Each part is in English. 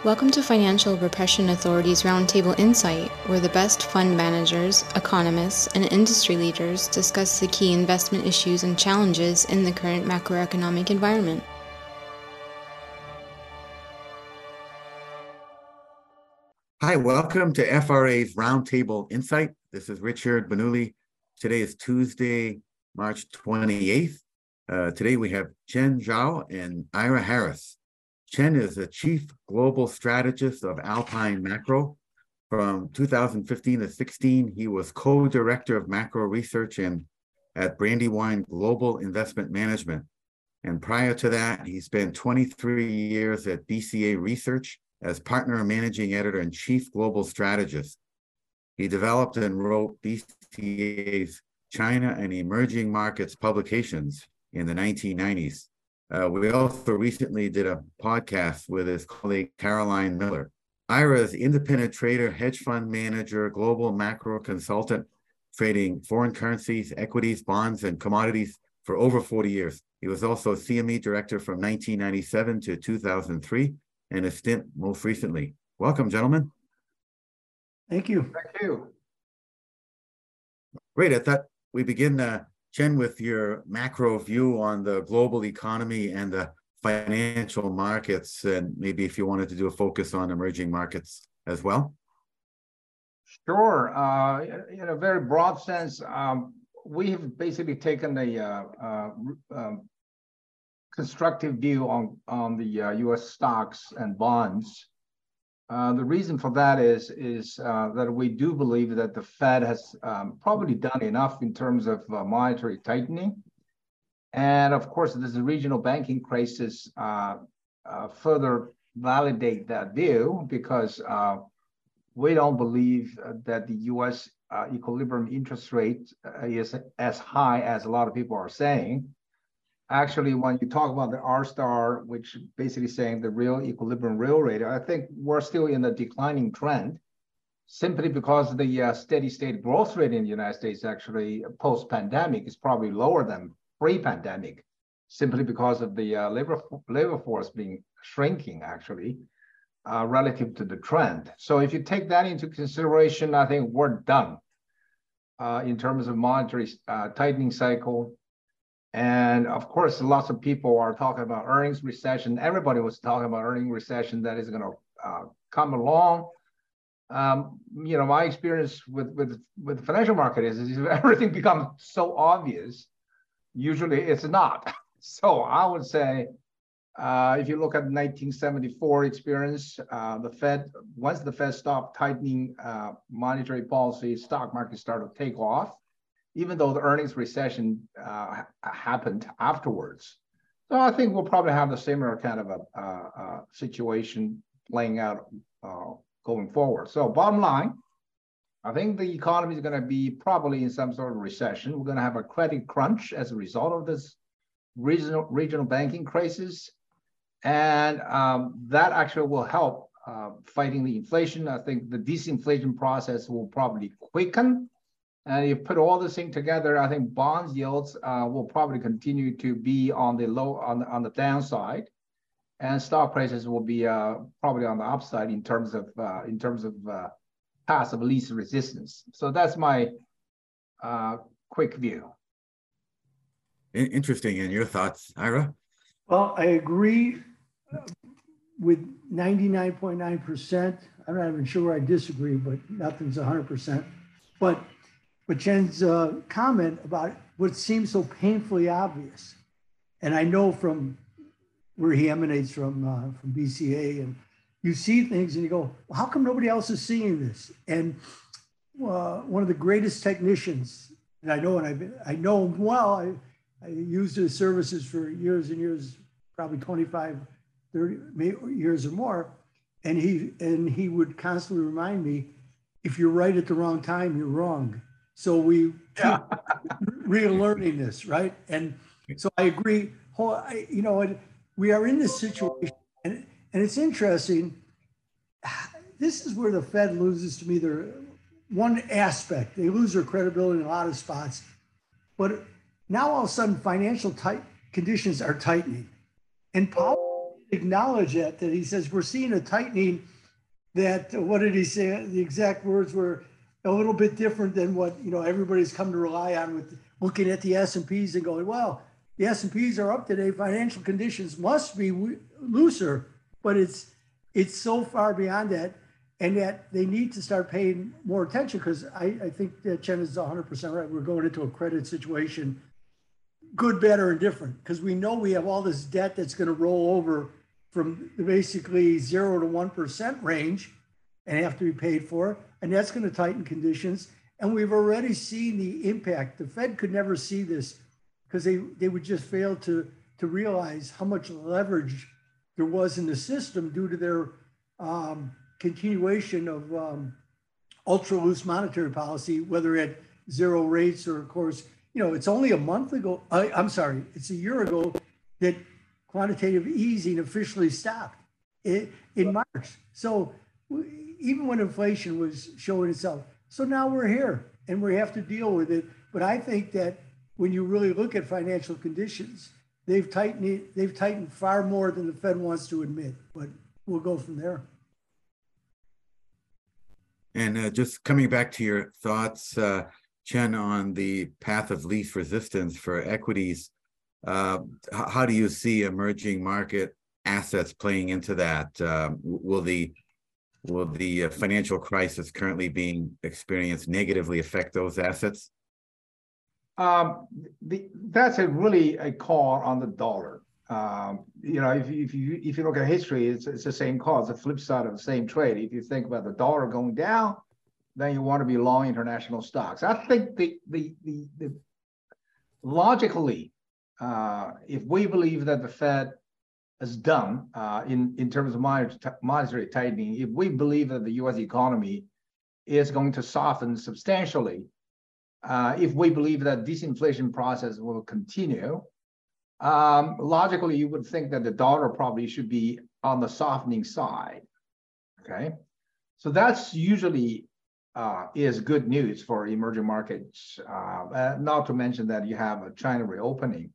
Welcome to Financial Repression Authority's Roundtable Insight, where the best fund managers, economists, and industry leaders discuss the key investment issues and challenges in the current macroeconomic environment. Hi, welcome to FRA's Roundtable Insight. This is Richard Benuli. Today is Tuesday, March 28th. Today we have Chen Zhao and Ira Harris. Chen is the Chief Global Strategist of Alpine Macro. From 2015 to 16, he was co-director of macro research at Brandywine Global Investment Management. And prior to that, he spent 23 years at BCA Research as partner and managing editor and chief global strategist. He developed and wrote BCA's China and Emerging Markets publications in the 1990s. We also recently did a podcast with his colleague, Caroline Miller. Ira is independent trader, hedge fund manager, global macro consultant, trading foreign currencies, equities, bonds, and commodities for over 40 years. He was also CME director from 1997 to 2003, and a stint most recently. Welcome, gentlemen. Thank you. Thank you. Great. I thought we begin, Chen, with your macro view on the global economy and the financial markets, and maybe if you wanted to do a focus on emerging markets as well. Sure. In a very broad sense, we have basically taken a constructive view on the U.S. stocks and bonds. The reason for that is that we do believe that the Fed has probably done enough in terms of monetary tightening. And of course, this regional banking crisis further validate that view, because we don't believe that the U.S. Equilibrium interest rate is as high as a lot of people are saying. Actually, when you talk about the R-star, which basically saying the real equilibrium real rate, I think we're still in a declining trend, simply because the steady state growth rate in the United States actually post-pandemic is probably lower than pre-pandemic, simply because of the labor force being shrinking actually relative to the trend. So if you take that into consideration, I think we're done in terms of monetary tightening cycle. And of course, lots of people are talking about earnings recession. Everybody was talking about earnings recession that is going to come along. My experience with the financial market is if everything becomes so obvious, usually it's not. So I would say, if you look at 1974 experience, once the Fed stopped tightening monetary policy, stock market started to take off, even though the earnings recession happened afterwards. So I think we'll probably have the similar kind of a situation playing out going forward. So bottom line, I think the economy is going to be probably in some sort of recession. We're going to have a credit crunch as a result of this regional banking crisis. And that actually will help fighting the inflation. I think the disinflation process will probably quicken. And you put all this thing together, I think bonds yields will probably continue to be on the downside, and stock prices will be probably on the upside in terms of path of least resistance. So that's my quick view. Interesting. And your thoughts, Ira? Well, I agree with 99.9%. I'm not even sure I disagree, but nothing's 100%. But Chen's comment about what seems so painfully obvious, and I know from where he emanates from BCA, and you see things and you go, well, how come nobody else is seeing this? And one of the greatest technicians, and I know him well. I used his services for years and years, probably 25, 30 years or more, and he would constantly remind me, if you're right at the wrong time, you're wrong. So we keep relearning this, right? And so I agree. We are in this situation, and it's interesting. This is where the Fed loses, to me, their one aspect. They lose their credibility in a lot of spots. But now all of a sudden, financial conditions are tightening. And Powell acknowledge that he says we're seeing a tightening that, what did he say? The exact words were a little bit different than what, everybody's come to rely on with looking at the S&Ps and going, well, the S&Ps are up today. Financial conditions must be looser, but it's so far beyond that, and that they need to start paying more attention, because I think that Chen is 100% right. We're going into a credit situation, good, better, and different, because we know we have all this debt that's going to roll over from basically 0 to 1% range and have to be paid for, and that's going to tighten conditions. And we've already seen the impact. The Fed could never see this because they would just fail to realize how much leverage there was in the system due to their continuation of ultra loose monetary policy, whether at zero rates or, of course, it's only a month ago. It's a year ago that quantitative easing officially stopped in March. So even when inflation was showing itself, so now we're here and we have to deal with it. But I think that when you really look at financial conditions, they've tightened far more than the Fed wants to admit. But we'll go from there. And just coming back to your thoughts, Chen, on the path of least resistance for equities, how do you see emerging market assets playing into that? Will the financial crisis currently being experienced negatively affect those assets? That's really a call on the dollar. If you look at history, it's the same call. It's the flip side of the same trade. If you think about the dollar going down, then you want to be long international stocks. I think the logically, if we believe that the Fed is done in terms of monetary tightening, if we believe that the U.S. economy is going to soften substantially, if we believe that disinflation process will continue, logically, you would think that the dollar probably should be on the softening side. Okay, so that's usually is good news for emerging markets. Not to mention that you have a China reopening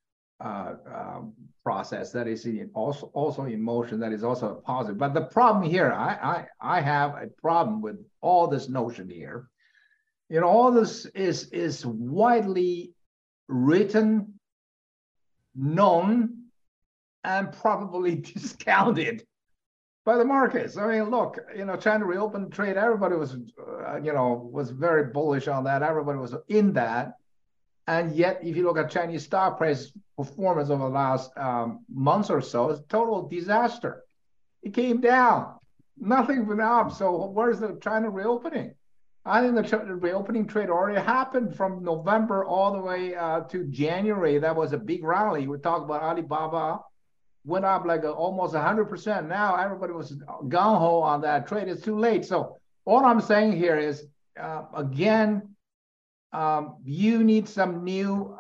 process that is also in motion. That is also a positive. But the problem here, I have a problem with all this notion here. All this is widely written, known, and probably discounted by the markets. I mean, look, China reopened trade. Everybody was, was very bullish on that. Everybody was in that. And yet, if you look at Chinese stock price performance over the last months or so, it's a total disaster. It came down. Nothing went up. So where's the China reopening? I think the reopening trade already happened from November all the way to January. That was a big rally. We talked about Alibaba, went up like almost 100%. Now everybody was gung-ho on that trade. It's too late. So all I'm saying here is, again, you need some new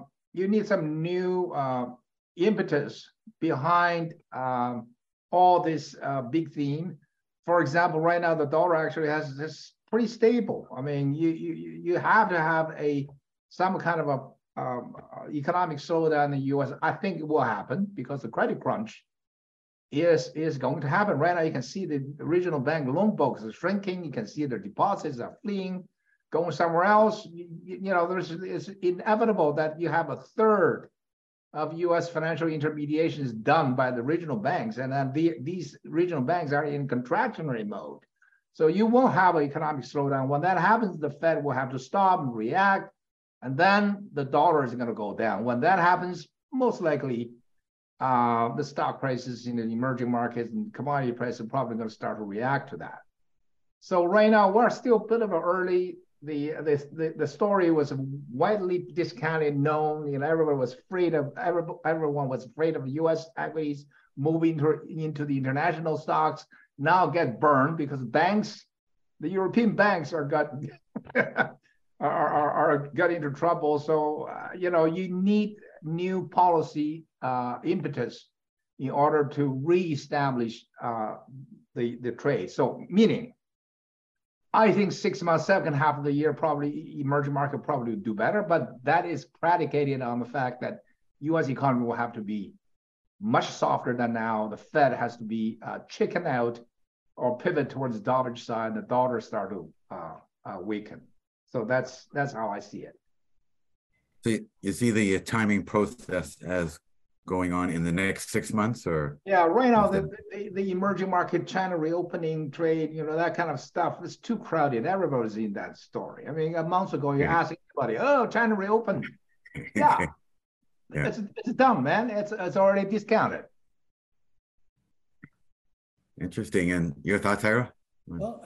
impetus behind all this big theme. For example, right now the dollar actually has this pretty stable. I mean, you have to have some kind of a economic slowdown in the U.S. I think it will happen because the credit crunch is going to happen. Right now, you can see the regional bank loan books are shrinking. You can see their deposits are fleeing, going somewhere else. It's inevitable that you have a third of U.S. financial intermediation is done by the regional banks, and then these regional banks are in contractionary mode. So you will have an economic slowdown. When that happens, the Fed will have to stop and react, and then the dollar is going to go down. When that happens, most likely the stock prices in the emerging markets and commodity prices are probably going to start to react to that. So right now, we're still a bit of an early. The story was widely discounted, known. Everyone was afraid of U.S. equities moving into the international stocks. Now get burned because the European banks are got into trouble. So you need new policy impetus in order to reestablish the trade. So meaning, I think 6 months, second half of the year, probably emerging market probably do better, but that is predicated on the fact that U.S. economy will have to be much softer than now. The Fed has to be chicken out or pivot towards the dollar side. The dollar start to weaken. So that's how I see it. So you see the timing process as going on in the next 6 months, or? Yeah, right now the emerging market, China reopening, trade, that kind of stuff is too crowded. Everybody's in that story. I mean, a month ago, you're asking everybody, "Oh, China reopened." Yeah, yeah. It's dumb, man. It's already discounted. Interesting. And your thoughts, Ira? Well,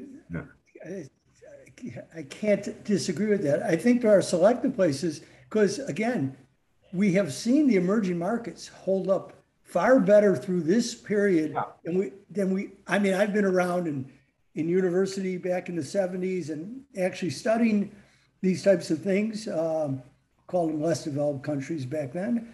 I can't disagree with that. I think there are selective places because, again, we have seen the emerging markets hold up far better through this period than we. I mean, I've been around in university back in the 70s and actually studying these types of things, called them less developed countries back then.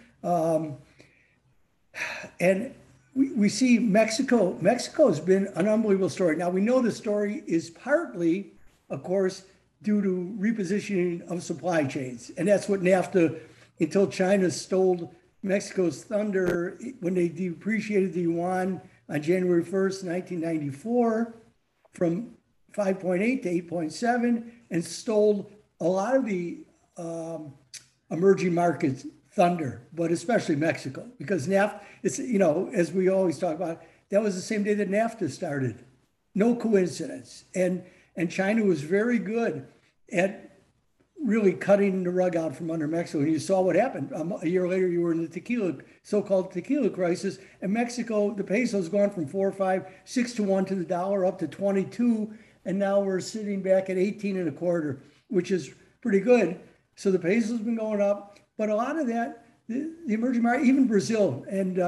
And we see Mexico. Mexico has been an unbelievable story. Now, we know the story is partly, of course, due to repositioning of supply chains. And that's what NAFTA, until China stole Mexico's thunder when they depreciated the yuan on January 1st, 1994, from 5.8 to 8.7, and stole a lot of the emerging markets thunder, but especially Mexico, because NAFTA, it's, as we always talk about, that was the same day that NAFTA started. No coincidence. And China was very good at really cutting the rug out from under Mexico. And you saw what happened. A year later, you were in the so-called tequila crisis. And Mexico, the peso's gone from 4 or 5, 6 to 1 to the dollar up to 22. And now we're sitting back at 18 and a quarter, which is pretty good. So the peso's been going up. But a lot of that, the emerging market, even Brazil, and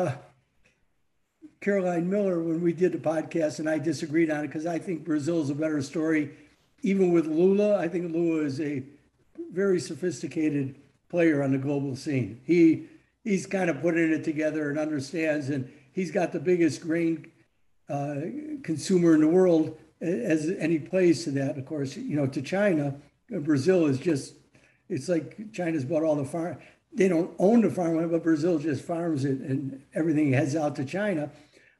Caroline Miller, when we did the podcast, and I disagreed on it because I think Brazil is a better story. Even with Lula, I think Lula is a very sophisticated player on the global scene. He's kind of putting it together and understands, and he's got the biggest grain consumer in the world, and he plays to that, of course, to China. Brazil is just, it's like China's bought all the farm. They don't own the farmland, but Brazil just farms it and everything heads out to China.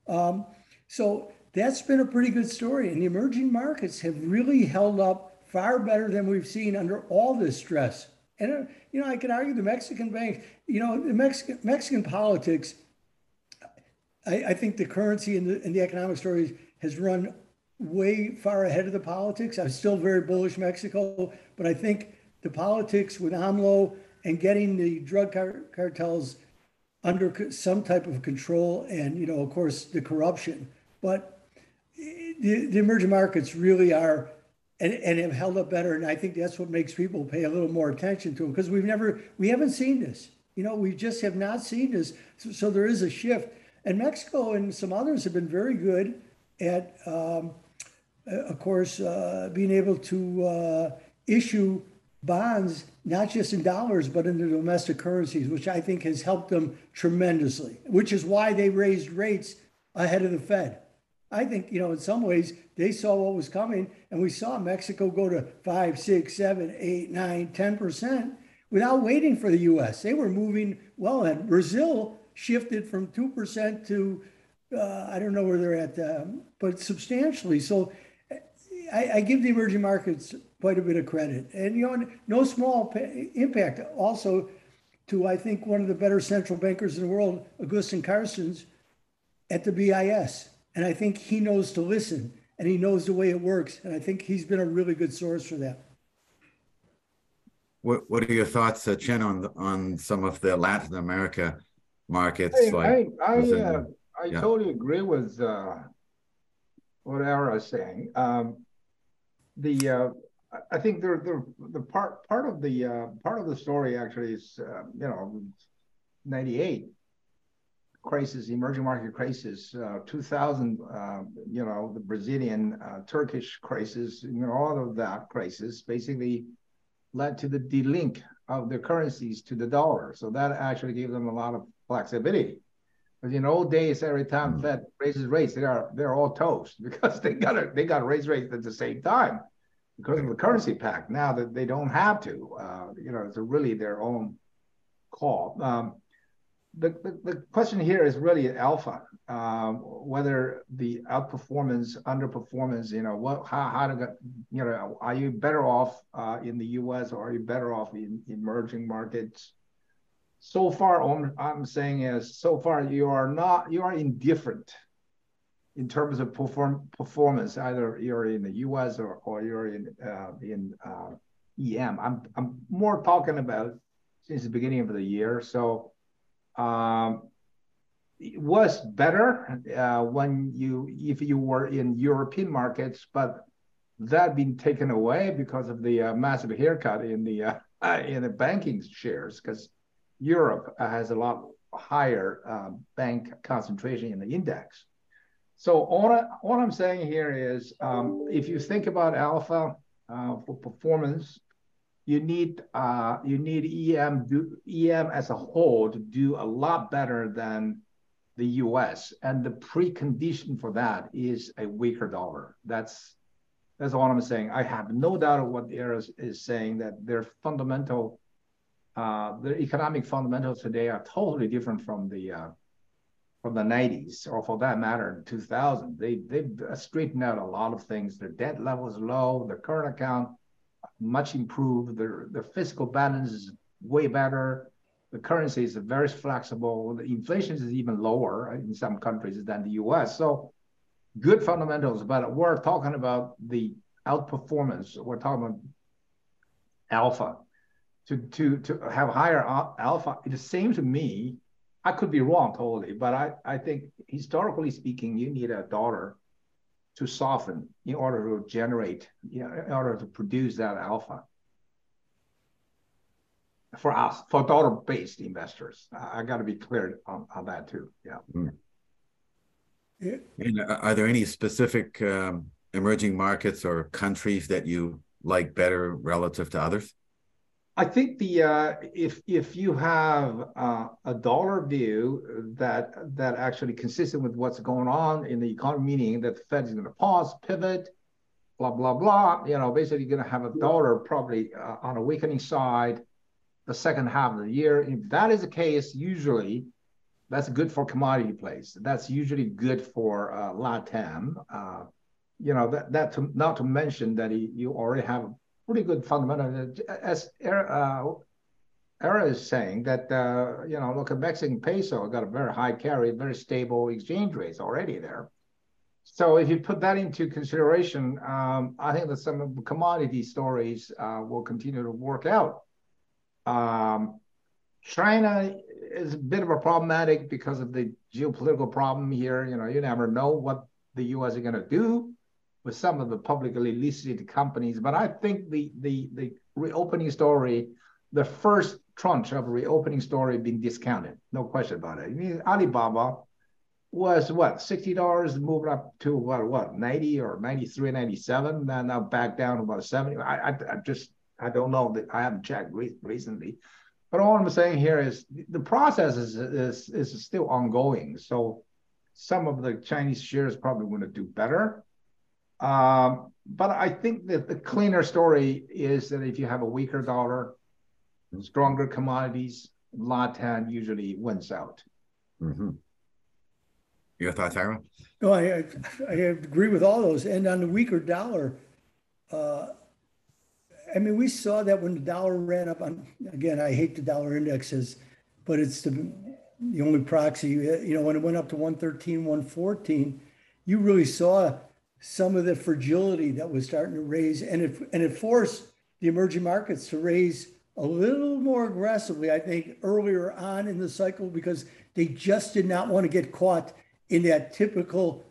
So that's been a pretty good story. And the emerging markets have really held up far better than we've seen under all this stress. And, I can argue the Mexican bank, the Mexican politics, I think the currency and the economic story has run way far ahead of the politics. I'm still very bullish Mexico, but I think the politics with AMLO and getting the drug cartels under some type of control and, of course, the corruption. But the emerging markets really are and have held up better. And I think that's what makes people pay a little more attention to them because we haven't seen this. We just have not seen this. So there is a shift. And Mexico and some others have been very good at, of course, being able to issue bonds, not just in dollars, but in the domestic currencies, which I think has helped them tremendously, which is why they raised rates ahead of the Fed. I think, in some ways, they saw what was coming, and we saw Mexico go to 5, 6, 7, 8, 9, 10% without waiting for the U.S. They were moving well ahead. Brazil shifted from 2% to, I don't know where they're at, but substantially. So I give the emerging markets quite a bit of credit. And, no small impact also to, I think, one of the better central bankers in the world, Agustín Carstens, at the BIS. And I think he knows to listen and he knows the way it works. And I think he's been a really good source for that. What are your thoughts, Chen, on some of the Latin America markets? I totally agree with what Ira is saying. I think the part of the story actually is 98 crisis, emerging market crisis, 2000, the Brazilian, Turkish crisis, all of that crisis basically led to the delink of their currencies to the dollar. So that actually gave them a lot of flexibility. But in old days, every time Fed raises rates, they're all toast because they got to raise rates at the same time because of the currency pact. Now that they don't have to, it's really their own call. the question here is really alpha, whether the outperformance, underperformance, how to get, are you better off in the U.S. or are you better off in emerging markets? So far, I'm saying is, so far you are indifferent in terms of performance. Either you're in the U.S. or you're in EM. I'm more talking about since the beginning of the year. So it was better if you were in European markets, but that been taken away because of the massive haircut in the banking shares, because Europe has a lot higher bank concentration in the index. So all I'm saying here is, if you think about alpha for performance, you need EM as a whole to do a lot better than the U.S. And the precondition for that is a weaker dollar. That's all I'm saying. I have no doubt of what the ERA is saying, that their economic fundamentals today are totally different from the 90s, or for that matter, 2000. They've straightened out a lot of things. Their debt level is low. Their current account much improved. Their fiscal balance is way better. The currency is very flexible. The inflation is even lower in some countries than the U.S. So good fundamentals, but we're talking about the outperformance. We're talking about alpha. To have higher alpha, it seems to me, I could be wrong totally, but I think historically speaking, you need a dollar to soften in order to generate, in order to produce that alpha. For us, for dollar-based investors, I got to be clear on that too. Yeah. Mm. And are there any specific emerging markets or countries that you like better relative to others? I think if you have a dollar view that actually consistent with what's going on in the economy, meaning that the Fed is going to pause, pivot, blah blah blah. Basically you're going to have a dollar probably on a weakening side the second half of the year. If that is the case, usually that's good for commodity plays. That's usually good for LATAM. Not to mention that you already have pretty good fundamental, as Era is saying, that look at Mexican peso, got a very high carry, very stable exchange rates already there. So if you put that into consideration, I think that some of the commodity stories will continue to work out. China is a bit of a problematic because of the geopolitical problem here. You never know what the U.S. is going to do with some of the publicly listed companies. But I think the reopening story, the first tranche of reopening story being discounted, no question about it. I mean, Alibaba was what, $60, moved up to what 90 or 93, 97, then now back down to about 70. I don't know, that I haven't checked recently. But all I'm saying here is the process is still ongoing. So some of the Chinese shares probably want to do better. But I think that the cleaner story is that if you have a weaker dollar, stronger commodities, LATAM usually wins out. Mm-hmm. Your thoughts, Ira? No, I agree with all those. And on the weaker dollar, we saw that when the dollar ran up on, again, I hate the dollar indexes, but it's the only proxy, when it went up to 113, 114, you really saw some of the fragility that was starting to raise, and it forced the emerging markets to raise a little more aggressively, I think, earlier on in the cycle, because they just did not want to get caught in that typical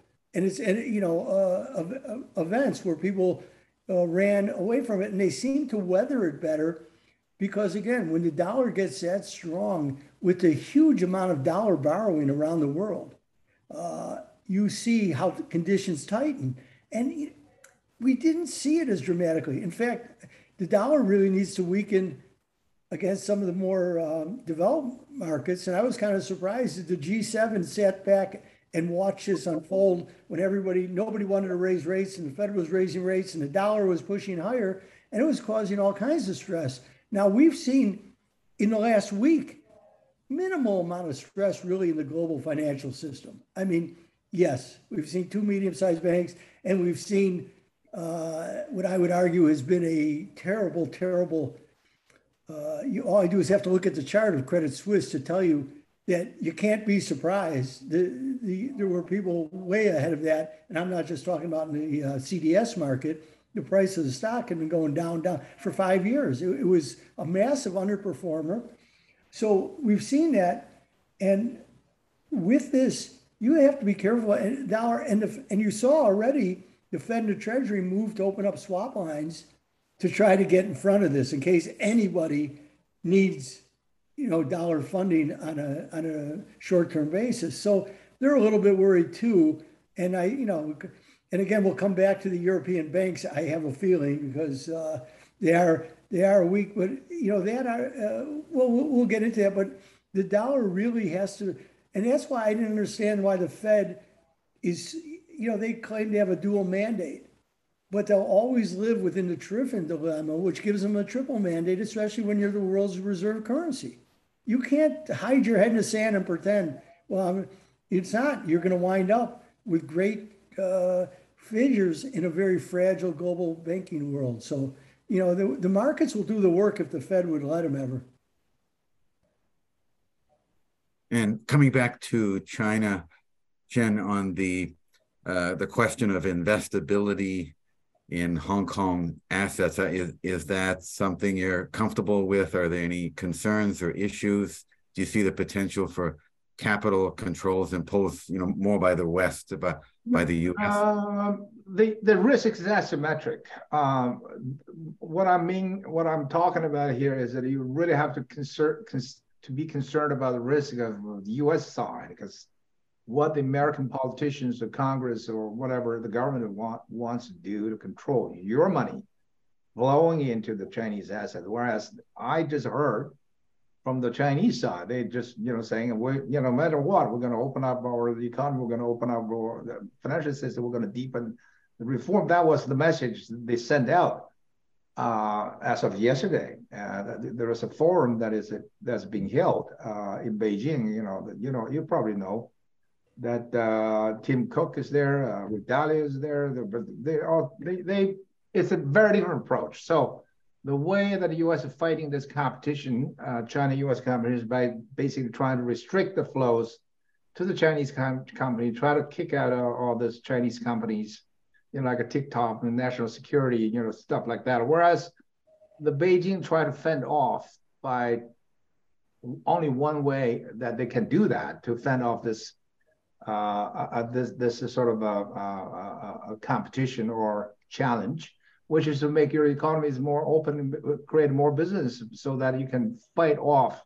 events where people ran away from it, and they seem to weather it better because, again, when the dollar gets that strong with the huge amount of dollar borrowing around the world, you see how the conditions tighten. And we didn't see it as dramatically. In fact, the dollar really needs to weaken against some of the more developed markets. And I was kind of surprised that the G7 sat back and watched this unfold when nobody wanted to raise rates, and the Fed was raising rates and the dollar was pushing higher, and it was causing all kinds of stress. Now we've seen in the last week, minimal amount of stress really in the global financial system. I mean, yes, we've seen two medium-sized banks, and we've seen what I would argue has been a terrible, terrible. All I do is have to look at the chart of Credit Suisse to tell you that you can't be surprised. There were people way ahead of that, and I'm not just talking about in the CDS market. The price of the stock had been going down for 5 years. It was a massive underperformer. So we've seen that, and with this, you have to be careful. And dollar and you saw already the Fed and the Treasury moved to open up swap lines to try to get in front of this in case anybody needs, dollar funding on a short-term basis. So they're a little bit worried too. And and again, we'll come back to the European banks. I have a feeling because they are weak, but we'll get into that. But the dollar really has to, and that's why I didn't understand why the Fed is, they claim they have a dual mandate, but they'll always live within the Triffin dilemma, which gives them a triple mandate, especially when you're the world's reserve currency. You can't hide your head in the sand and pretend, well, it's not. You're going to wind up with great figures in a very fragile global banking world. So, the markets will do the work if the Fed would let them ever. And coming back to China, Jen, on the question of investability in Hong Kong assets, is that something you're comfortable with? Are there any concerns or issues? Do you see the potential for capital controls imposed, more by the West, by the U.S.? The risk is asymmetric. What I'm talking about here is that you really have to be concerned about the risk of the U.S. side, because what the American politicians or Congress or whatever the government wants to do to control your money flowing into the Chinese assets. Whereas I just heard from the Chinese side, they just, saying, no matter what, we're going to open up the economy, we're going to open up the financial system, we're going to deepen the reform. That was the message they sent out as of yesterday. There is a forum that's being held in Beijing. You probably know that Tim Cook is there, Rick Dalio is there. It's a very different approach. So the way that the U.S. is fighting this competition, China-U.S. competition, is by basically trying to restrict the flows to the Chinese company, try to kick out all these Chinese companies, like a TikTok and national security, stuff like that. Whereas the Beijing try to fend off by only one way that they can do that, to fend off this this sort of a competition or challenge, which is to make your economies more open and create more business so that you can fight off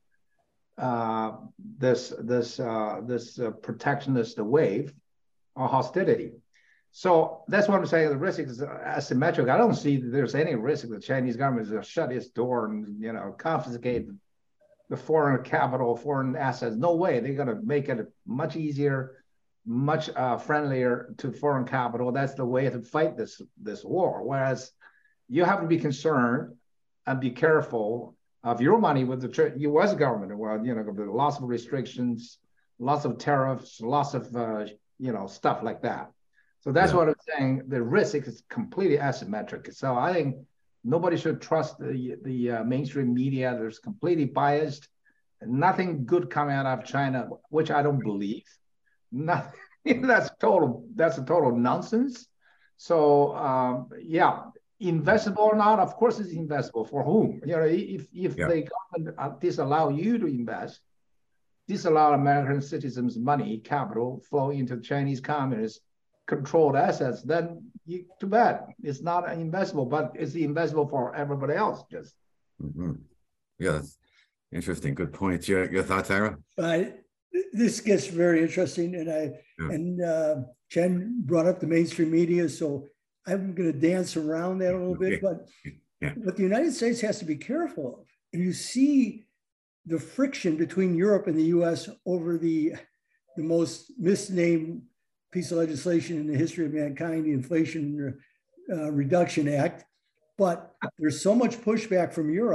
this protectionist wave or hostility. So that's what I'm saying. The risk is asymmetric. I don't see that there's any risk the Chinese government is going to shut its door and confiscate the foreign capital, foreign assets. No way. They're going to make it much easier, much friendlier to foreign capital. That's the way to fight this war. Whereas you have to be concerned and be careful of your money with the U.S. government. Well, lots of restrictions, lots of tariffs, lots of stuff like that. So that's what I'm saying. The risk is completely asymmetric. So I think nobody should trust the mainstream media. There's completely biased. Nothing good coming out of China, which I don't believe. Nothing. That's a total nonsense. So investable or not? Of course, it's investable. For whom? If the government disallow you to invest, disallow American citizens' money, capital flow into Chinese communist controlled assets, then too bad. It's not investable, but it's investable for everybody else. Just. Mm-hmm. Yeah, that's interesting. Good points. Your thoughts, Ira? This gets very interesting, and Jen brought up the mainstream media, so I'm going to dance around that a little bit. But what the United States has to be careful of, and you see the friction between Europe and the U.S. over the most misnamed piece of legislation in the history of mankind, the Inflation Reduction Act. But there's so much pushback from Europe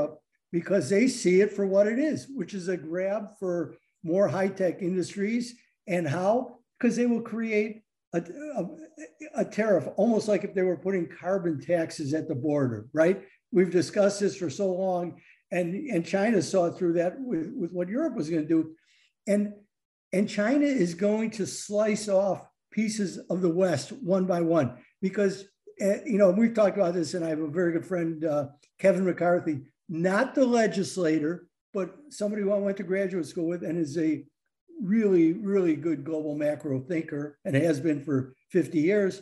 because they see it for what it is, which is a grab for more high-tech industries. And how? Because they will create a tariff, almost like if they were putting carbon taxes at the border, right? We've discussed this for so long, and China saw through that with what Europe was going to do. And China is going to slice off pieces of the West one by one, because, we've talked about this, and I have a very good friend, Kevin McCarthy, not the legislator, but somebody who I went to graduate school with and is a really, really good global macro thinker and has been for 50 years.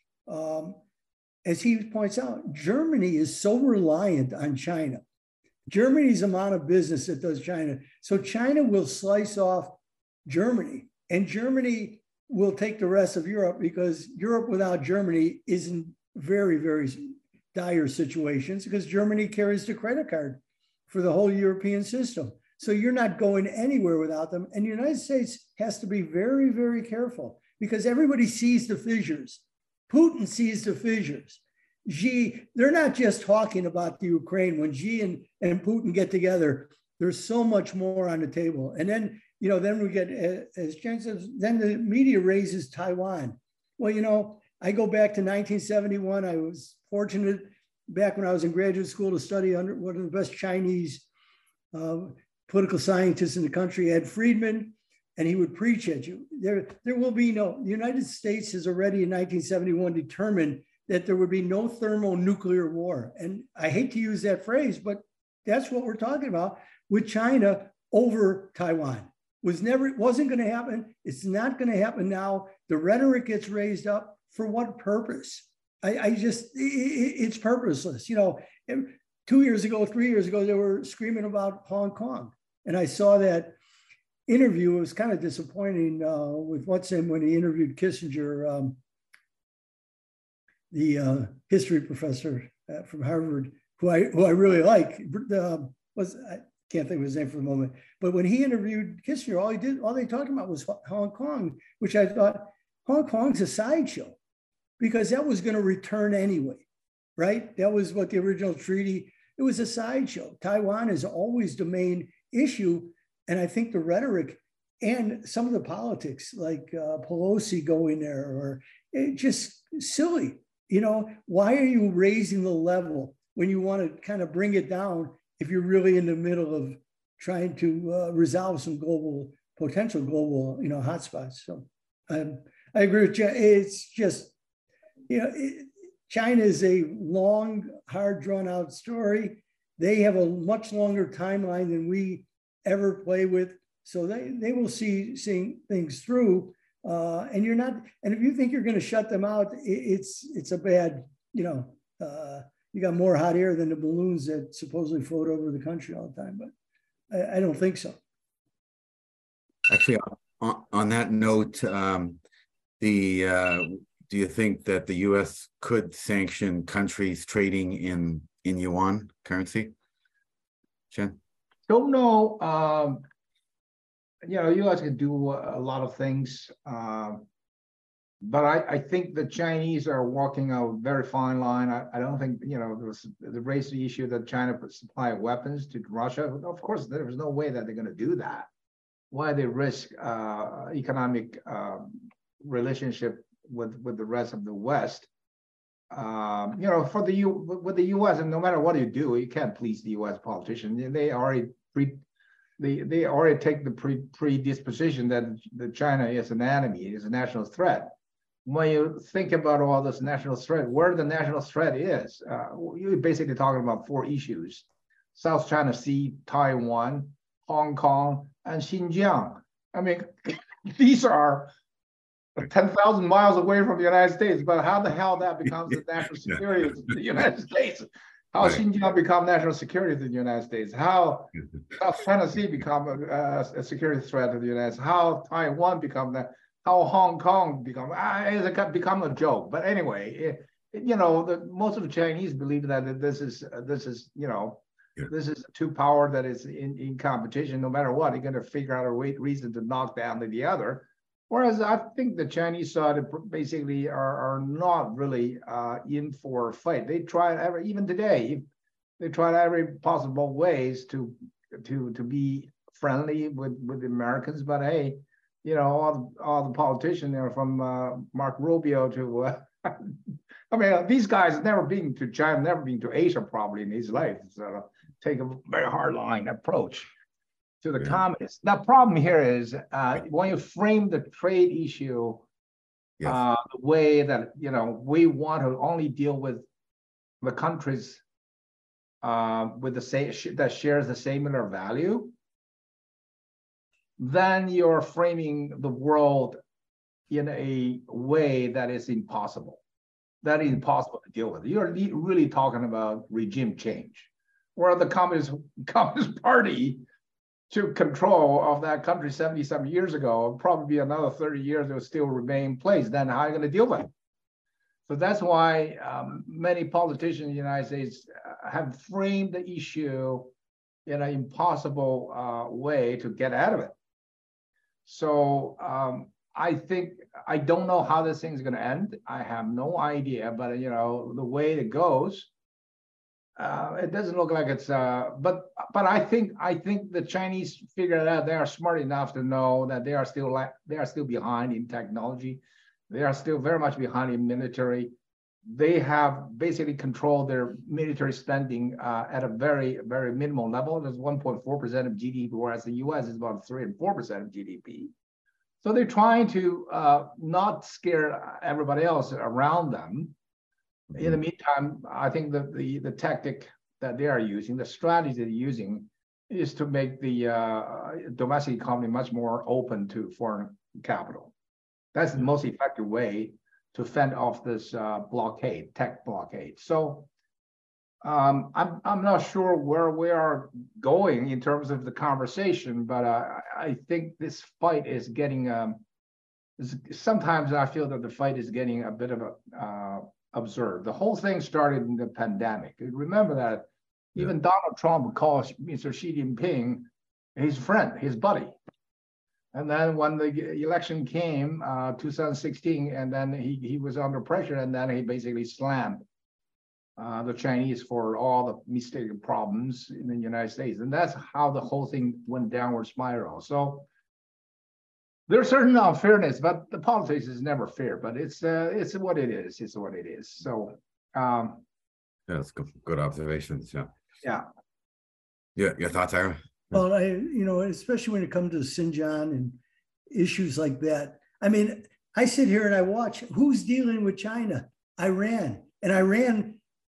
As he points out, Germany is so reliant on China. Germany's amount of business that does China. So China will slice off Germany, and Germany will take the rest of Europe, because Europe without Germany is in very, very dire situations, because Germany carries the credit card for the whole European system. So you're not going anywhere without them. And the United States has to be very, very careful, because everybody sees the fissures. Putin sees the fissures. Xi, they're not just talking about the Ukraine. When Xi and Putin get together, there's so much more on the table. And then, then we get, as Jen says, then the media raises Taiwan. Well, I go back to 1971. I was fortunate back when I was in graduate school to study under one of the best Chinese political scientists in the country, Ed Friedman, and he would preach at you. There will be the United States has already in 1971 determined that there would be no thermonuclear war. And I hate to use that phrase, but that's what we're talking about with China over Taiwan. It wasn't going to happen. It's not going to happen now. The rhetoric gets raised up. For what purpose? It's purposeless. 2 years ago, 3 years ago, they were screaming about Hong Kong. And I saw that interview. It was kind of disappointing with when he interviewed Kissinger, the history professor from Harvard, who I really like. I can't think of his name for the moment. But when he interviewed Kissinger, all they talked about was Hong Kong, which I thought, Hong Kong's a sideshow, because that was going to return anyway, right? That was what the original treaty, it was a sideshow. Taiwan is always the main issue. And I think the rhetoric and some of the politics, like Pelosi going there, or just silly. Why are you raising the level when you want to kind of bring it down if you're really in the middle of trying to resolve some potential global hotspots? So I agree with you. It's just, China is a long, hard, drawn out story. They have a much longer timeline than we ever play with. So they will see things through. And you're not, and if you think you're going to shut them out, it's a bad, you got more hot air than the balloons that supposedly float over the country all the time. But I don't think so. Actually, on that note, do you think that the U.S. could sanction countries trading in yuan currency? Jen? Don't know. U.S. can do a lot of things, but I think the Chinese are walking a very fine line. I don't think, they raised the issue that China would supply weapons to Russia. Of course, there was no way that they're going to do that. Why they risk economic relationship with the rest of the West? With the U.S., and no matter what you do, you can't please the U.S. politician. They already take the predisposition that China is an enemy, is a national threat. When you think about all this national threat, where the national threat is, you're basically talking about 4 issues: South China Sea, Taiwan, Hong Kong, and Xinjiang. I mean, these are 10,000 miles away from the United States, but how the hell that becomes the national security of the United States? How Xinjiang become national security to the United States? How South China Sea become a security threat to the United States? How Taiwan become that? How Hong Kong it's become a joke. But anyway, most of the Chinese believe that this is a two-power that is in competition. No matter what, they're going to figure out a reason to knock down the other. Whereas I think the Chinese side basically are not really in for a fight. They try even today. they tried every possible ways to be friendly with the Americans, but hey, you know, all the politicians, you know, from Mark Rubio to I mean, these guys have never been to China, never been to Asia probably in his life. So take a very hard line approach to the communists. The problem here is when you frame the trade issue the way that, you know, we want to only deal with the countries with the same that shares the similar value, then you're framing the world in a way that is impossible. That is impossible to deal with. You're really talking about regime change, where the Communist Party took control of that country 70-some years ago, probably another 30 years it will still remain in place. Then how are you going to deal with it? So that's why many politicians in the United States have framed the issue in an impossible way to get out of it. So I think, I don't know how this thing's going to end. I have no idea, but you know, the way it goes, it doesn't look like it's. But I think the Chinese figured it out. They are smart enough to know that they are still behind in technology. They are still very much behind in military. They have basically controlled their military spending at a very, very minimal level. There's 1.4% of GDP, whereas the U.S. is about 3 and 4% of GDP. So they're trying to not scare everybody else around them. In the meantime, I think the tactic that they are using, the strategy they're using, is to make the domestic economy much more open to foreign capital. That's the most effective way to fend off this blockade, tech blockade. So I'm not sure where we are going in terms of the conversation, but I think this fight is getting. Sometimes I feel that the fight is getting a bit of a absurd. The whole thing started in the pandemic. Remember that even Donald Trump calls Mr. Xi Jinping his friend, his buddy. And then when the election came, 2016, and then he was under pressure, and then he basically slammed the Chinese for all the mistaken problems in the United States. And that's how the whole thing went downward spiral. So there's certain unfairness, but the politics is never fair, but it's what it is. It's what it is. So that's good observations. Yeah. Your thoughts, Ira? Well, especially when it comes to Xinjiang and issues like that. I mean, I sit here and I watch who's dealing with China. Iran. And Iran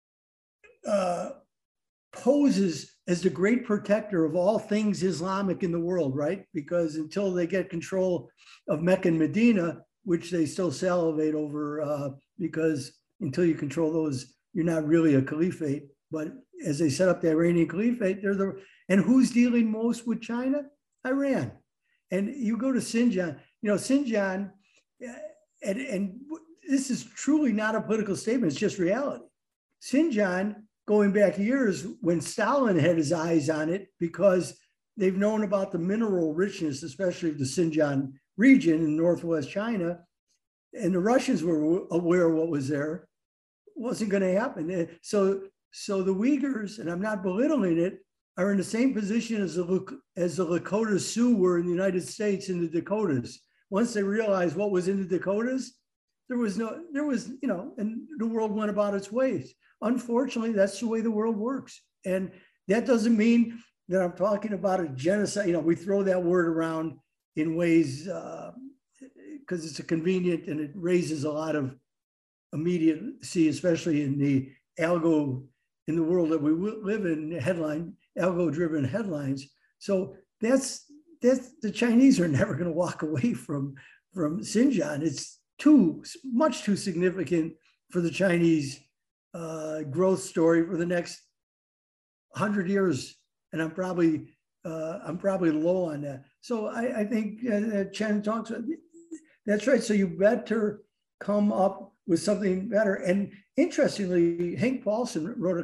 poses as the great protector of all things Islamic in the world, right? Because until they get control of Mecca and Medina, which they still salivate over, because until you control those, you're not really a caliphate. But as they set up the Iranian caliphate, and who's dealing most with China? Iran. And you go to Xinjiang, Xinjiang, and this is truly not a political statement, it's just reality. Xinjiang, going back years when Stalin had his eyes on it, because they've known about the mineral richness, especially of the Xinjiang region in northwest China, and the Russians were aware of what was there, wasn't going to happen. So the Uyghurs, and I'm not belittling it, are in the same position as the Lakota Sioux were in the United States in the Dakotas. Once they realized what was in the Dakotas, and the world went about its ways. Unfortunately, that's the way the world works. And that doesn't mean that I'm talking about a genocide. We throw that word around in ways because it's a convenient and it raises a lot of immediacy, especially in the in the world that we live in, algo-driven headlines. So that's the Chinese are never going to walk away from Xinjiang. It's much too significant for the Chinese growth story for the next 100 years, and I'm probably low on that. So I think Chen talks. That's right. So you better come up with something better. And interestingly, Hank Paulson wrote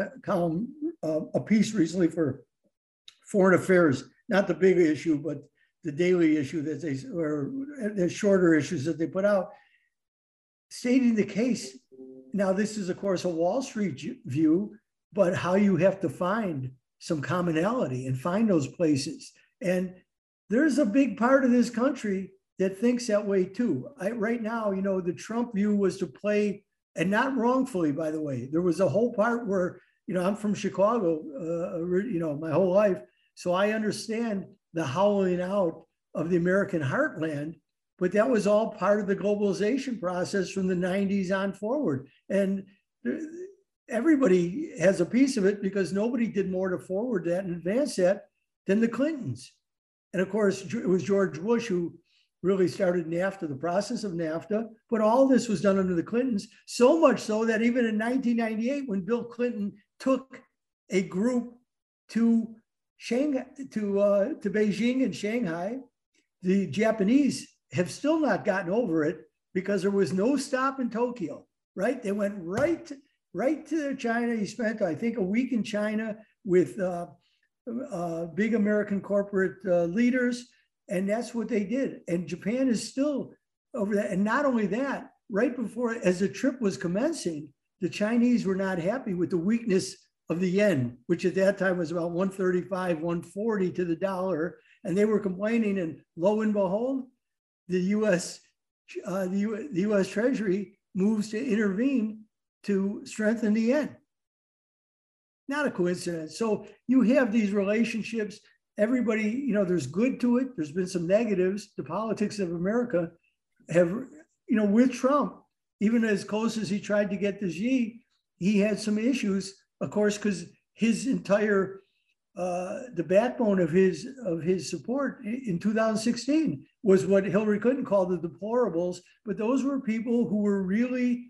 a piece recently for Foreign Affairs, not the big issue, but the daily issue or the shorter issues that they put out, stating the case. Now, this is, of course, a Wall Street view, but how you have to find some commonality and find those places. And there's a big part of this country that thinks that way too. Right now, you know, the Trump view was to play, and not wrongfully, by the way. There was a whole part where, you know, I'm from Chicago, you know, my whole life. So I understand the howling out of the American heartland, but that was all part of the globalization process from the 90s on forward. And everybody has a piece of it because nobody did more to forward that and advance that than the Clintons. And of course, it was George Bush who really started NAFTA, the process of NAFTA, but all this was done under the Clintons, so much so that even in 1998, when Bill Clinton took a group to Shanghai, to Beijing and Shanghai, the Japanese have still not gotten over it because there was no stop in Tokyo, right? They went right to China. He spent, I think, a week in China with big American corporate leaders, and that's what they did. And Japan is still over that. And not only that, right before, as the trip was commencing, the Chinese were not happy with the weakness of the yen, which at that time was about 135, 140 to the dollar. And they were complaining, and lo and behold, the U.S. Treasury moves to intervene to strengthen the yen. Not a coincidence. So you have these relationships. Everybody, you know, there's good to it. There's been some negatives. The politics of America have, you know, with Trump, even as close as he tried to get to Xi, he had some issues, of course, because his entire the backbone of his support in 2016 was what Hillary Clinton called the deplorables. But those were people who were really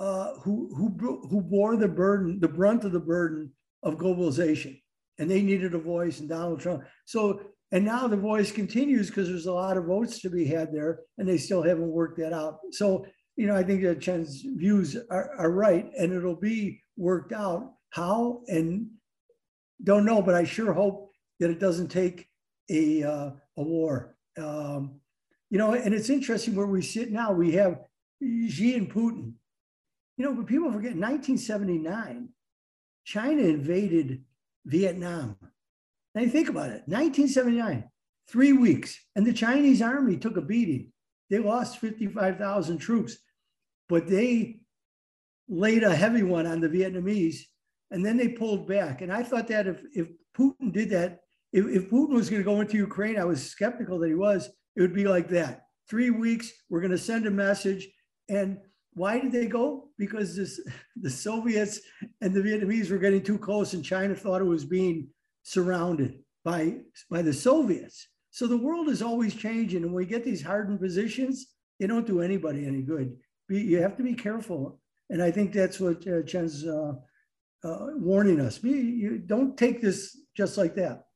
who bore the brunt of the burden of globalization, and they needed a voice, and Donald Trump. So, and now the voice continues because there's a lot of votes to be had there, and they still haven't worked that out. So, you know, I think that Chen's views are right, and it'll be worked out. How, and don't know, but I sure hope that it doesn't take a war. You know, and it's interesting where we sit now. We have Xi and Putin. You know, but people forget, in 1979, China invaded Vietnam. Now you think about it, 1979, 3 weeks, and the Chinese army took a beating. They lost 55,000 troops, but they laid a heavy one on the Vietnamese, and then they pulled back. And I thought that if Putin did that, if Putin was going to go into Ukraine, I was skeptical that he was, it would be like that. 3 weeks, we're going to send a message. And why did they go? Because the Soviets and the Vietnamese were getting too close, and China thought it was being surrounded by the Soviets. So the world is always changing, and when we get these hardened positions, they don't do anybody any good. You have to be careful, and I think that's what Chen's warning us. You don't take this just like that.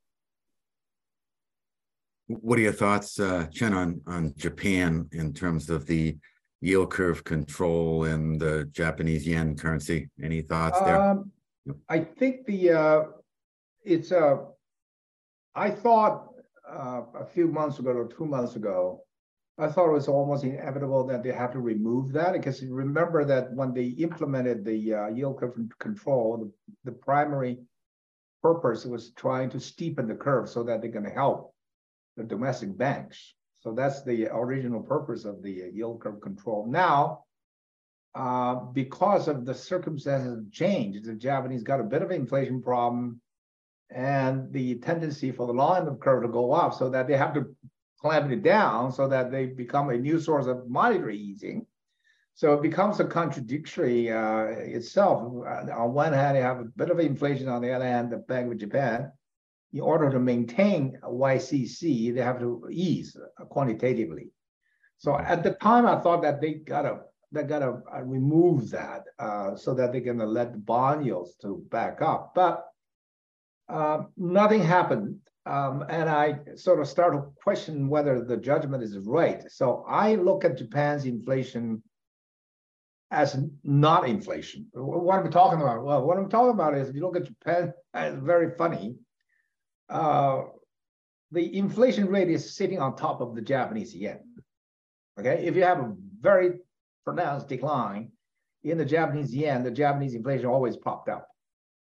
What are your thoughts, Chen, on Japan in terms of the yield curve control and the Japanese yen currency? Any thoughts there? I think I thought a few months ago or 2 months ago, I thought it was almost inevitable that they have to remove that, because you remember that when they implemented the yield curve control, the primary purpose was trying to steepen the curve so that they're going to help the domestic banks. So that's the original purpose of the yield curve control. Now, because of the circumstances changed, the Japanese got a bit of an inflation problem, and the tendency for the long end of the curve to go up, so that they have to clamp it down so that they become a new source of monetary easing. So it becomes a contradictory itself. On one hand, you have a bit of inflation. On the other hand, the Bank of Japan, in order to maintain YCC, they have to ease quantitatively. So at the time, I thought that they gotta remove that so that they can let the bond yields to back up. But nothing happened. And I sort of start to question whether the judgment is right. So I look at Japan's inflation as not inflation. What am I talking about? Well, what I'm talking about is, if you look at Japan, it's very funny. The inflation rate is sitting on top of the Japanese yen. Okay, if you have a very pronounced decline in the Japanese yen, the Japanese inflation always popped up.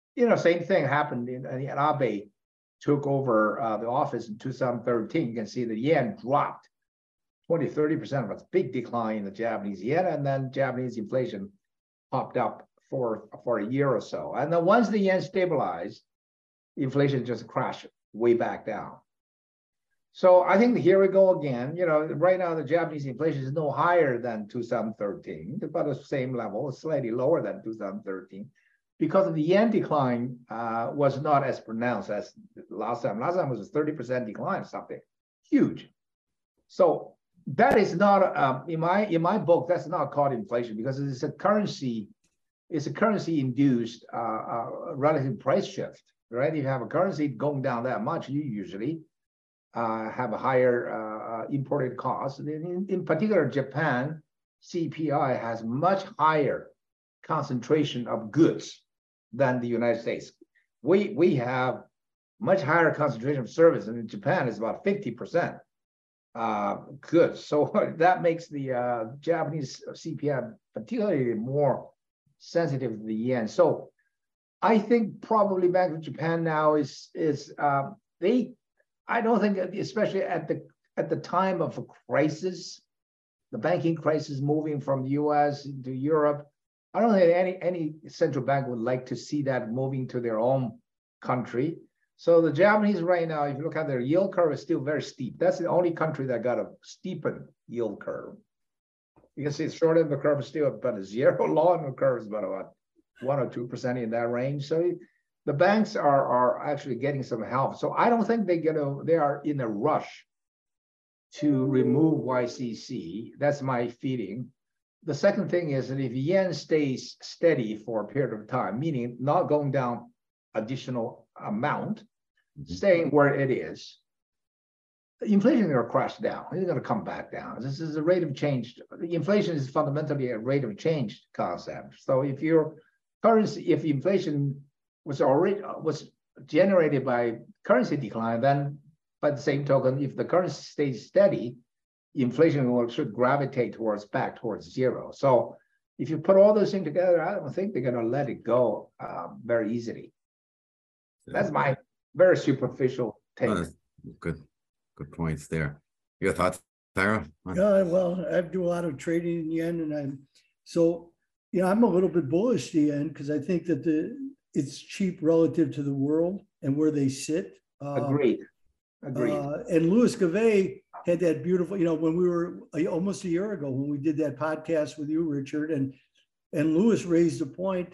same thing happened in Abe took over the office in 2013. You can see the yen dropped 20-30% of its big decline in the Japanese yen, and then Japanese inflation popped up for a year or so. And then once the yen stabilized, inflation just crashed way back down. So I think here we go again. Right now the Japanese inflation is no higher than 2013, about the same level, slightly lower than 2013, because of the yen decline was not as pronounced as last time. Last time was a 30% decline, something huge. So that is not in my book. That's not called inflation because it's a currency. It's a currency-induced relative price shift, right? If you have a currency going down that much, you usually have a higher imported cost. In particular, Japan CPI has much higher concentration of goods than the United States. We have much higher concentration of service, and in Japan is about 50% goods. So that makes the Japanese CPI particularly more sensitive to the yen. So I think probably Bank of Japan now is I don't think, especially at the time of a crisis, the banking crisis moving from the US to Europe, I don't think any central bank would like to see that moving to their own country. So the Japanese right now, if you look at their yield curve, is still very steep. That's the only country that got a steepened yield curve. You can see the short end of the curve is still about a zero, long end of the curve is about 1 or 2% in that range. So the banks are actually getting some help. So I don't think they are in a rush to remove YCC. That's my feeling. The second thing is that if yen stays steady for a period of time, meaning not going down additional amount, staying where it is, inflation is going to crash down. It's going to come back down. This is a rate of change. Inflation is fundamentally a rate of change concept. So if your currency, if inflation was generated by currency decline, then by the same token, if the currency stays steady, inflation should gravitate back towards zero. So if you put all those things together, I don't think they're going to let it go very easily. That's my very superficial take. Oh, good points there. Your thoughts, Tyra? Yeah, well, I do a lot of trading in yen, and I'm a little bit bullish the yen because I think that it's cheap relative to the world and where they sit. Agreed. And Louis Gavay had that beautiful, when we were almost a year ago when we did that podcast with you, Richard, and Louis raised a point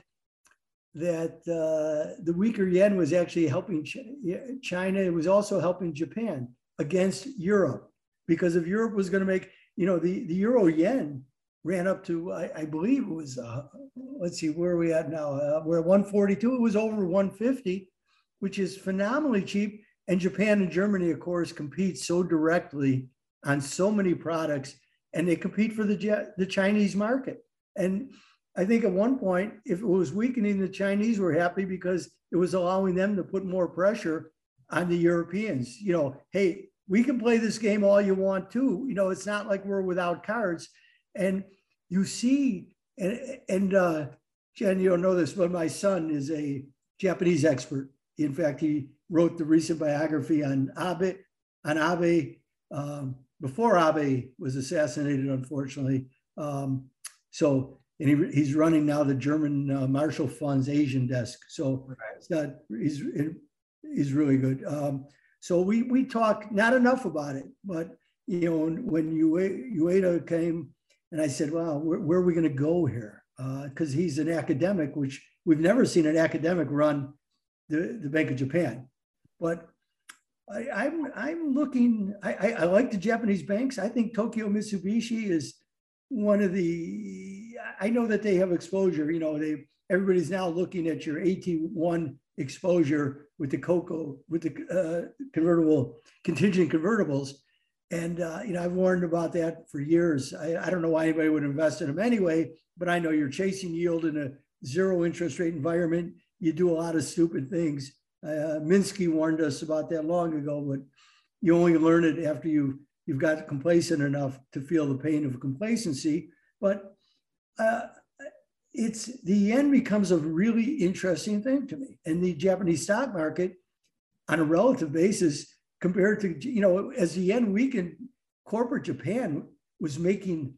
that the weaker yen was actually helping China. It was also helping Japan against Europe, because if Europe was going to make, the euro yen ran up to, I believe it was, let's see, where are we at now? We're at 142. It was over 150, which is phenomenally cheap. And Japan and Germany, of course, compete so directly on so many products, and they compete for the Chinese market. And I think at one point, if it was weakening, the Chinese were happy because it was allowing them to put more pressure on the Europeans. Hey, we can play this game all you want to. It's not like we're without cards. And you see, and Jen, you don't know this, but my son is a Japanese expert. In fact, he wrote the recent biography on Abe before Abe was assassinated, unfortunately. And he's running now the German Marshall Fund's Asian desk. So he's really good. So we talk not enough about it, but when Ueda came, and I said, "Wow, where are we going to go here?" Because he's an academic, which we've never seen an academic run the Bank of Japan. But I'm looking. I like the Japanese banks. I think Tokyo Mitsubishi is one of the. I know that they have exposure. Everybody's now looking at your AT1 exposure with the contingent convertibles. And, I've warned about that for years. I don't know why anybody would invest in them anyway, but I know you're chasing yield in a zero interest rate environment. You do a lot of stupid things. Minsky warned us about that long ago, but you only learn it after you've got complacent enough to feel the pain of complacency. But, the yen becomes a really interesting thing to me. And the Japanese stock market, on a relative basis, compared to, as the yen weakened, corporate Japan was making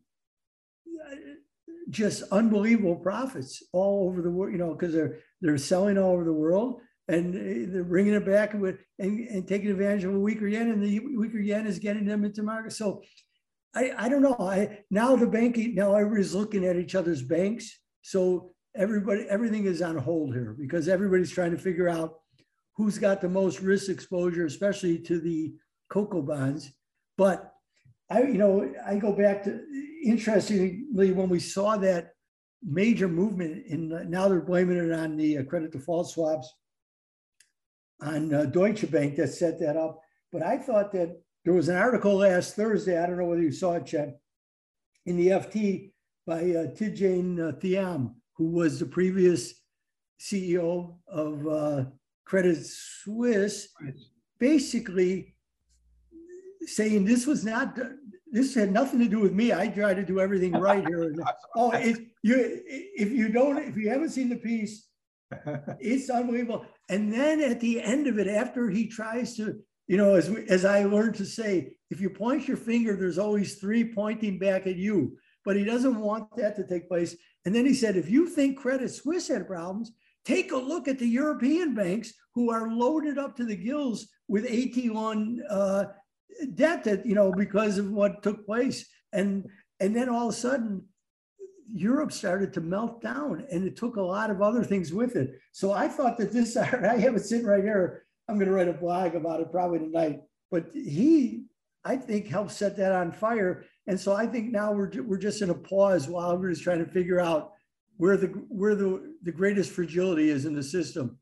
just unbelievable profits all over the world, because they're selling all over the world, and they're bringing it back and taking advantage of a weaker yen, and the weaker yen is getting them into market. So I don't know. Now everybody's looking at each other's banks. So everything is on hold here because everybody's trying to figure out who's got the most risk exposure, especially to the COCO bonds. But I go back to, interestingly, when we saw that major movement now they're blaming it on the credit default swaps on Deutsche Bank that set that up. But I thought that there was an article last Thursday, I don't know whether you saw it, Chad, in the FT by Tidjane Thiam, who was the previous CEO of Credit Suisse, basically saying this had nothing to do with me. I try to do everything right here. If you haven't seen the piece, it's unbelievable. And then at the end of it, after he tries to, as I learned to say, if you point your finger, there's always three pointing back at you. But he doesn't want that to take place. And then he said, if you think Credit Suisse had problems, take a look at the European banks who are loaded up to the gills with AT1 debt that, because of what took place. And then all of a sudden, Europe started to melt down, and it took a lot of other things with it. So I thought that I have it sitting right here. I'm going to write a blog about it probably tonight. But I think, helped set that on fire. And so I think now we're just in a pause while we're just trying to figure out where the greatest fragility is in the system.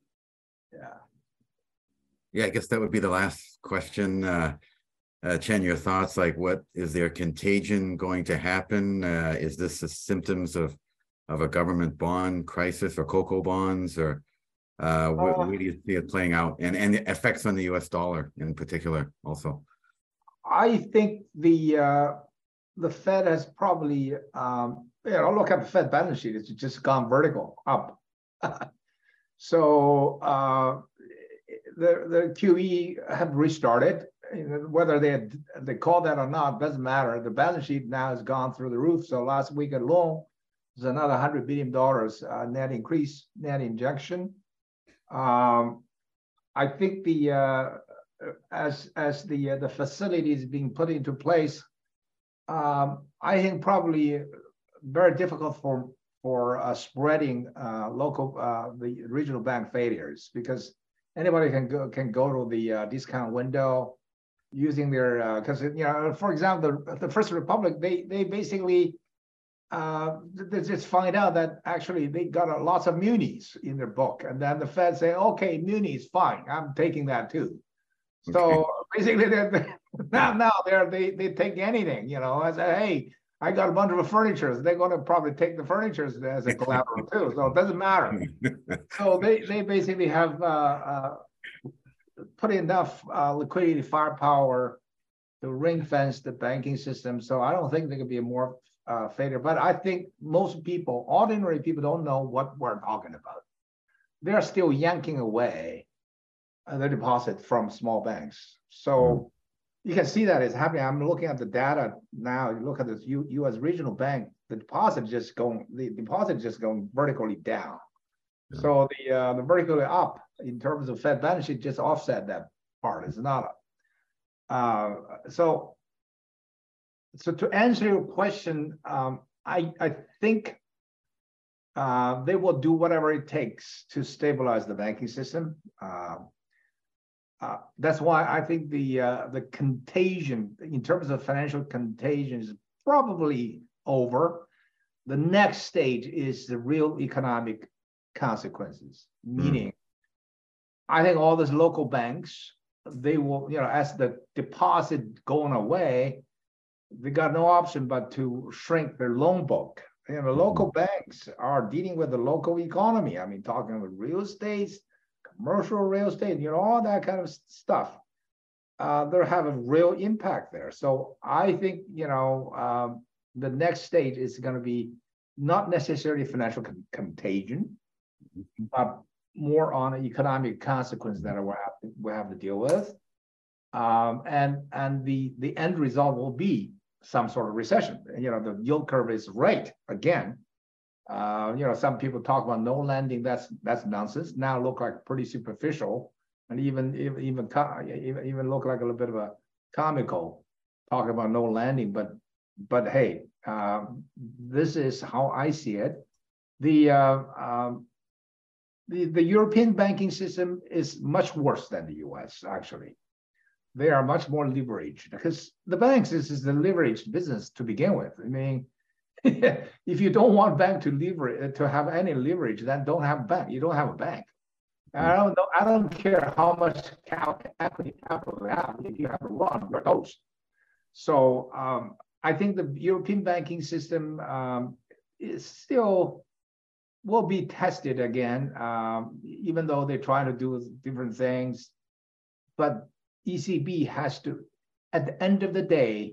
Yeah, I guess that would be the last question. Chen, your thoughts, like what is there contagion going to happen? Is this the symptoms of a government bond crisis or COCO bonds, or where do you see it playing out, and the effects on the US dollar in particular also? I think the Fed has probably, look at the Fed balance sheet, it's just gone vertical up. So the QE have restarted. Whether they call that or not doesn't matter. The balance sheet now has gone through the roof. So last week alone, there's another $100 billion net increase, net injection. I think as the facility is being put into place, I think probably very difficult for spreading the regional bank failures, because anybody can go to the discount window using their because for example the First Republic, they basically they just find out that actually they got lots of munis in their book, and then the Fed say, okay, munis, fine, I'm taking that too. Okay. So basically they take anything, I say, hey, I got a bunch of furniture. They're going to probably take the furniture as a collateral too. So it doesn't matter. So they basically have put enough liquidity firepower to ring fence the banking system. So I don't think there could be a more failure. But I think most people, ordinary people, don't know what we're talking about. They're still yanking away their deposit from small banks. So you can see that it's happening. I'm looking at the data now. You look at this U.S. regional bank, the deposit just going vertically down. Yeah. So the vertically up in terms of Fed balance sheet just offset that part. It's not. So to answer your question, I think they will do whatever it takes to stabilize the banking system. That's why I think the contagion, in terms of financial contagion, is probably over. The next stage is the real economic consequences, meaning I think all these local banks, they will, as the deposit going away, they got no option but to shrink their loan book. Local banks are dealing with the local economy. I mean, talking about real estate, commercial real estate, all that kind of stuff. They're having real impact there. So I think, the next stage is going to be not necessarily financial contagion, but more on an economic consequence that we have to deal with. And the end result will be some sort of recession. The yield curve is right again. Some people talk about no landing. That's nonsense. Now look like pretty superficial, and even look like a little bit of a comical talking about no landing. But hey, this is how I see it. The European banking system is much worse than the U.S. Actually. They are much more leveraged because the banks, this is the leveraged business to begin with. I mean, if you don't want bank to have any leverage, then don't have a bank. You don't have a bank. I don't care how much equity capital you have. If you have to run, you're toast. So I think the European banking system is still will be tested again, even though they're trying to do different things. But ECB has to, at the end of the day,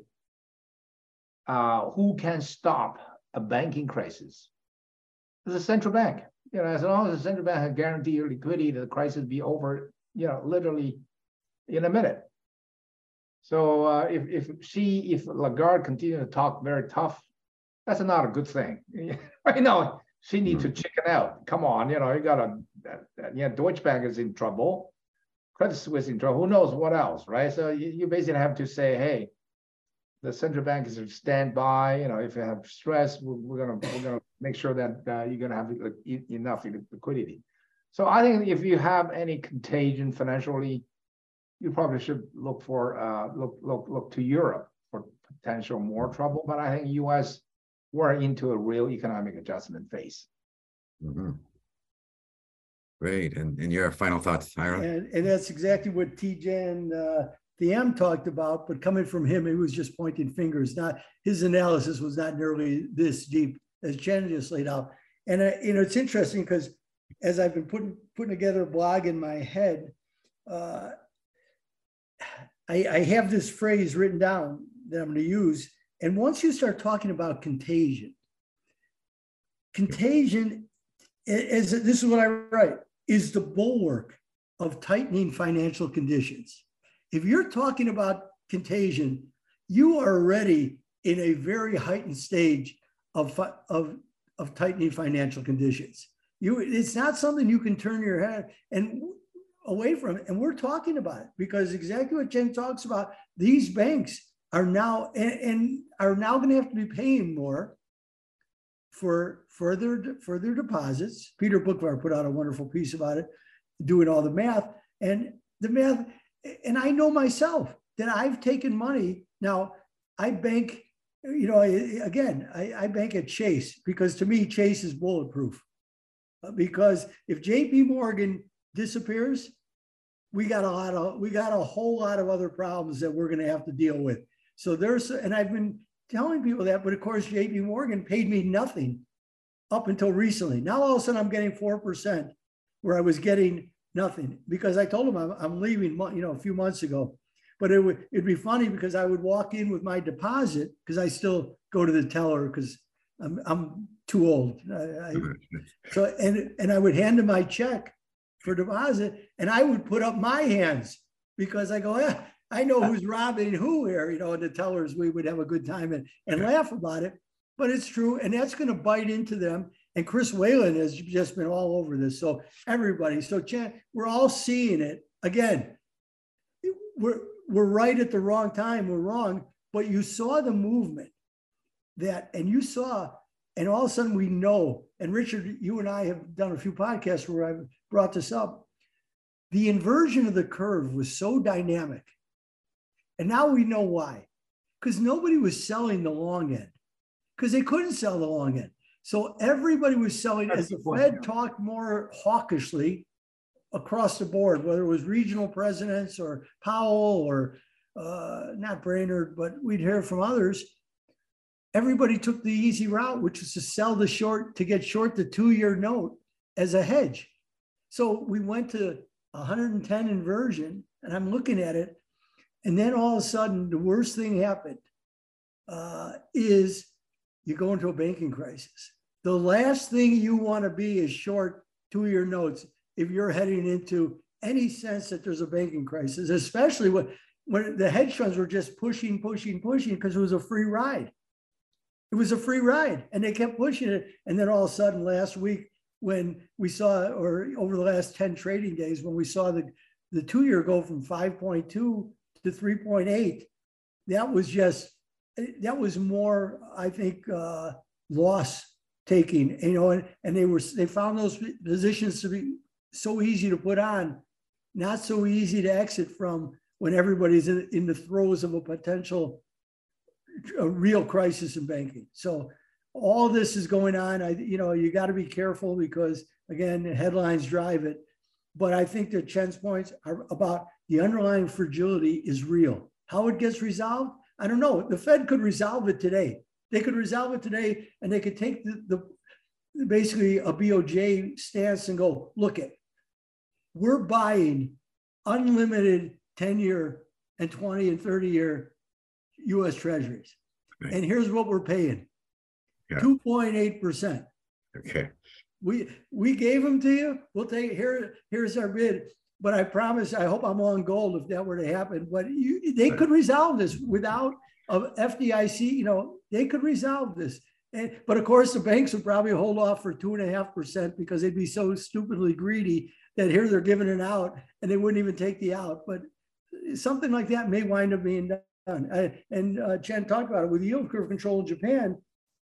who can stop a banking crisis? The central bank. As long as the central bank has guaranteed your liquidity, the crisis will be over, literally in a minute. So if Lagarde continue to talk very tough, that's not a good thing. Right now, she needs to chicken out. Come on, you got Deutsche Bank is in trouble. Credit Suisse in trouble, who knows what else, right? So you basically have to say, hey, the central bank is stand by. If you have stress, we're gonna make sure that you're gonna have enough liquidity. So I think if you have any contagion financially, you probably should look for look to Europe for potential more trouble. But I think U.S. we're into a real economic adjustment phase. Mm-hmm. Great. And your final thoughts, Ira? And that's exactly what Tidjane Thiam talked about, but coming from him, he was just pointing fingers. His analysis was not nearly this deep as Chen just laid out. And it's interesting because as I've been putting together a blog in my head, I have this phrase written down that I'm going to use. And once you start talking about contagion is, this is what I write, is the bulwark of tightening financial conditions. If you're talking about contagion, you are already in a very heightened stage of tightening financial conditions. It's not something you can turn your head and away from it. And we're talking about it because exactly what Jen talks about, these banks are now and are now going to have to be paying more for their deposits. Peter Boockvar put out a wonderful piece about it, doing all the math. And I know myself that I've taken money. Now, I bank, I bank at Chase because to me, Chase is bulletproof. Because if JP Morgan disappears, we got a whole lot of other problems that we're going to have to deal with. So and I've been telling people that, but of course, JP Morgan paid me nothing up until recently. Now, all of a sudden, I'm getting 4% where I was getting nothing because I told them I'm leaving, a few months ago. But it'd be funny because I would walk in with my deposit because I still go to the teller because I'm too old. And I would hand him my check for deposit and I would put up my hands because I go, I know who's robbing who here, and the tellers, we would have a good time and laugh about it, but it's true. And that's going to bite into them. And Chris Whalen has just been all over this. So everybody, we're all seeing it. Again, we're right at the wrong time. We're wrong, but you saw the movement and all of a sudden we know, and Richard, you and I have done a few podcasts where I've brought this up. The inversion of the curve was so dynamic. And now we know why, because nobody was selling the long end because they couldn't sell the long end. So everybody was selling as the Fed talked more hawkishly across the board, whether it was regional presidents or Powell or not Brainerd, but we'd hear from others. Everybody took the easy route, which was to sell the short, to get short the 2-year note as a hedge. So we went to 110 inversion, and I'm looking at it. And then all of a sudden, the worst thing happened is you go into a banking crisis. The last thing you want to be is short 2-year notes if you're heading into any sense that there's a banking crisis, especially when the hedge funds were just pushing because it was a free ride. It was a free ride, and they kept pushing it. And then all of a sudden last week, when we saw, or over the last 10 trading days, when we saw the 2-year go from 5.2 to 3.8, that was more, I think, loss taking, and they found those positions to be so easy to put on, not so easy to exit from when everybody's in the throes of a potential real crisis in banking. So all this is going on. You got to be careful because, again, the headlines drive it. But I think that Chen's points are about the underlying fragility is real. How it gets resolved, I don't know. The Fed could resolve it today. They could resolve it today, and they could take the basically a BOJ stance and go, look it, we're buying unlimited 10-year and 20 and 30-year U.S. Treasuries. Right. And here's what we're paying, 2.8%. Okay. We gave them to you. We'll take here's our bid. But I promise, I hope I'm on gold if that were to happen. But they could resolve this without a FDIC. They could resolve this. But of course, the banks would probably hold off for 2.5% because they'd be so stupidly greedy that here they're giving it out and they wouldn't even take the out. But something like that may wind up being done. And Chen talked about it with yield curve control in Japan.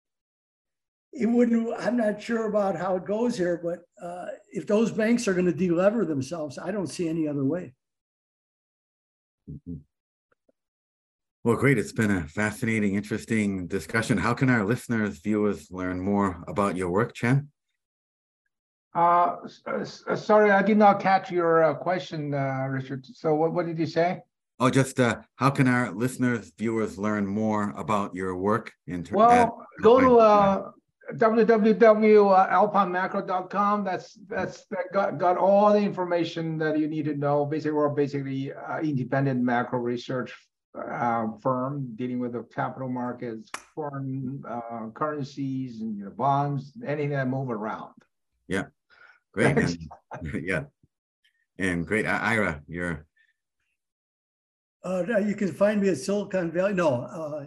It wouldn't, I'm not sure about how it goes here, but if those banks are going to delever themselves, I don't see any other way. Mm-hmm. Well, great. It's been a fascinating, interesting discussion. How can our listeners, viewers learn more about your work, Chen? Sorry, I did not catch your question, Richard. So what did you say? Oh, just how can our listeners, viewers learn more about your work? Well, go to www.alpinemacro.com. That's got all the information that you need to know. Basically, we're basically independent macro research firm dealing with the capital markets, foreign currencies, and bonds, anything that move around. Yeah, great. And, yeah, and great. Ira, you're. You can find me at Silicon Valley. No,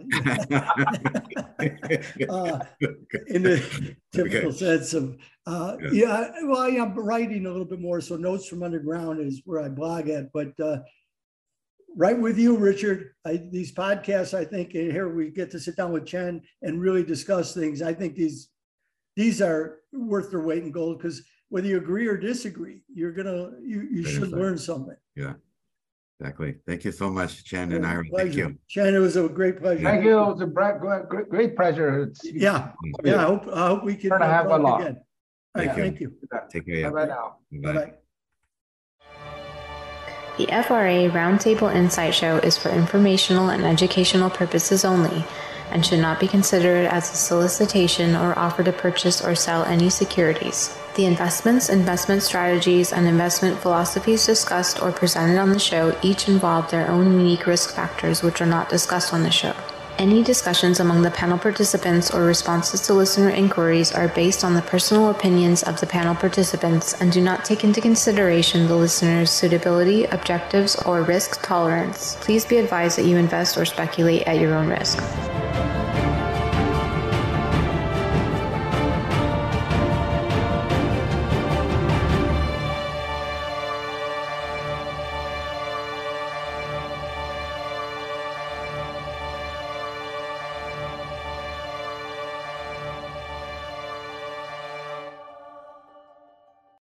in the typical sense of, I'm writing a little bit more. So Notes from Underground is where I blog at. But right with you, Richard, these podcasts, I think, and here we get to sit down with Chen and really discuss things. I think these are worth their weight in gold because whether you agree or disagree, you should learn something. Yeah. Exactly. Thank you so much, Chen and Ira. Thank you. Chen, it was a great pleasure. Thank you. It was a great pleasure. Yeah. I hope we can have a lot again. Thank you. Take care. Bye now. Bye. The FRA Roundtable Insight Show is for informational and educational purposes only and should not be considered as a solicitation or offer to purchase or sell any securities. The investments, investment strategies, and investment philosophies discussed or presented on the show each involve their own unique risk factors which are not discussed on the show. Any discussions among the panel participants or responses to listener inquiries are based on the personal opinions of the panel participants and do not take into consideration the listener's suitability, objectives, or risk tolerance. Please be advised that you invest or speculate at your own risk.